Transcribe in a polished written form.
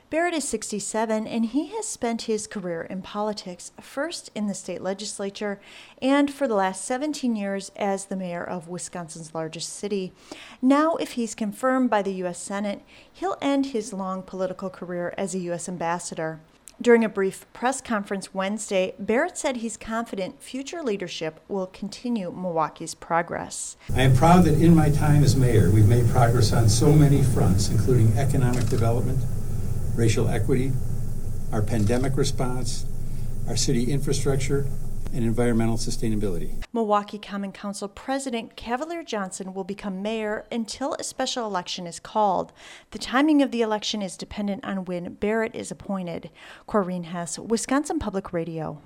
Barrett is 67, and he has spent his career in politics, first in the state legislature and for the last 17 years as the mayor of Wisconsin's largest city. Now, if he's confirmed by the U.S. Senate, he'll end his long political career as a U.S. ambassador. During a brief press conference Wednesday, Barrett said he's confident future leadership will continue Milwaukee's progress. I am proud that in my time as mayor, we've made progress on so many fronts, including economic development, racial equity, our pandemic response, our city infrastructure, and environmental sustainability. Milwaukee Common Council President Cavalier Johnson will become mayor until a special election is called. The timing of the election is dependent on when Barrett is appointed. Corrine Hess, Wisconsin Public Radio.